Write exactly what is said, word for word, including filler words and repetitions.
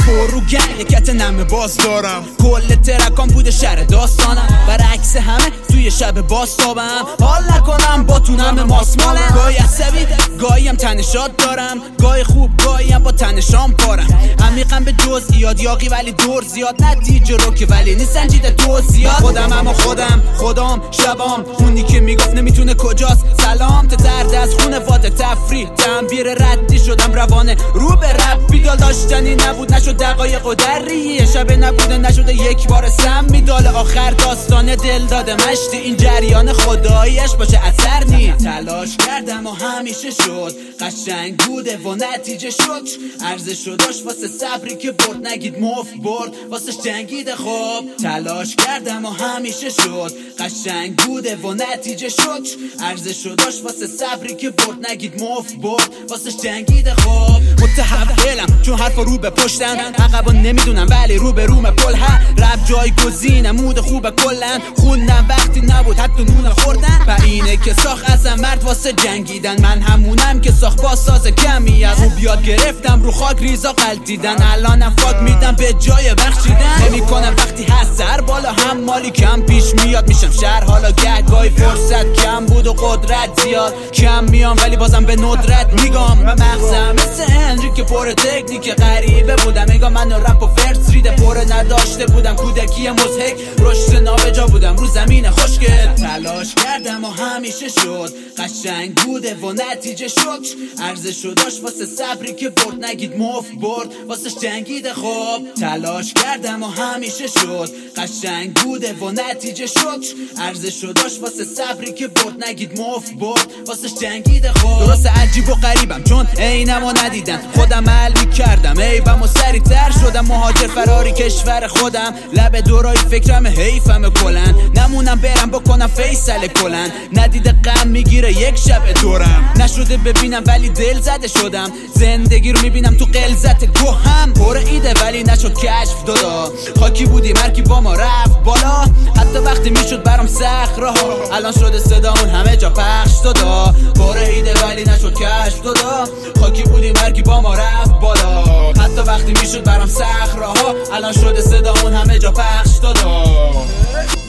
پر رو گن یکت نمه باز دارم، کل ترکام بوده شهر داستانم، برعکس همه توی شب باز تابم، حال نکنم با تو نمه ماسمالم، گاهی عصبی گاهی هم تنشات دارم، گاهی خوب گاهی هم با تنشام پارم، عمیقم به جزئیات یاقی ولی دور زیاد، نتیجه رو که ولی نیست سنجیده تو زیاد، خودم اما خودم خودم شبام، اونی که میگفت نمیتونه کجاست سلام، تا درد از خونه واده تفریح تنبیر ردی شدم روانه رو به رب، بیدال داشتنی نبود نشد دقایق و دریه شب نبوده نشده یک بار سم میدال، آخر داستان دل داده مشتی این جریان خداییش باشه اثر نی، تلاش کردم و همیشه شد قشنگ بوده و نتیجه شد، ارزش رو داشت واسه صبری که برد نگید مفت برد واسه جنگیده خوب، تلاش کردم و همیشه شد قشنگ بوده و نتیجه شد، ارزش رو داشت واسه صبری که برد نگید مفت برد واسه جنگیده خوب، متحولم چون حرفا رو به پشتن، عقبا نمیدونم ولی رو به روم پل ها، رب جایگزینه مود خوبه کلن، خوندم وقتی نبود حتی نون خوردن، و اینه که ساخ ازم مرد واسه جنگیدن، من همونم که ساخ با ساز کمی از خوب یاد گرفتم رو خاک ریزا قلتیدن، الانم فاک میدم به جای بخشیدن، نمی کنم وقتی هست سر بالا هم مالی کم پیش میاد میشم شهر، حالا گهگاهی فرصت کم بود و قدرت زیاد کم میام ولی بازم به ندرت میگم، و مغزم مثل هنری که پر تکنیک غریبه بودم، انگار من رپ و فرس ریده پر نداشته بودم، کودکی مضحک رشد نابجا بودم رو زمین خوشگل، تلاش کردم و همیشه شد قشنگ بوده و نتیجه شد، ارزش رو داشت واسه صبری که برد نگید مفت برد واسه جنگیده خوب، تلاش کردم و همیشه شد قشنگ بوده و نتیجه شد، ارزش رو داشت واسه صبری که برد نگید مفت برد واسه جنگیده خوب، درست عجیب و غریبم چون عینمو ندیدن، خودم علمی کردم عیبم و سریعتر شدم، مهاجر فراری کشور خودم، لب دورای فکرم حیفم کلن، نمونم برم بکنم فیصله کلن، ندیده غم میگیره یک شب دورم، نشده ببینم ولی دل زده شدم، زندگی رو میبینم تو غلظت گوهم، پر ایده ولی نشد کشف دادا، خاکی بودی مرکی با ما رفت بالا، حتی وقتی میشد برام سخت راه، الان شده صدامون همه جا پخش دادا، پر ایده ولی نشد کشف دادا، خاکی بودی مرکی با ما رفت بالا، حتی وقتی میشد برام سخت راه، الان شده صدامون همه جا پخش دادا.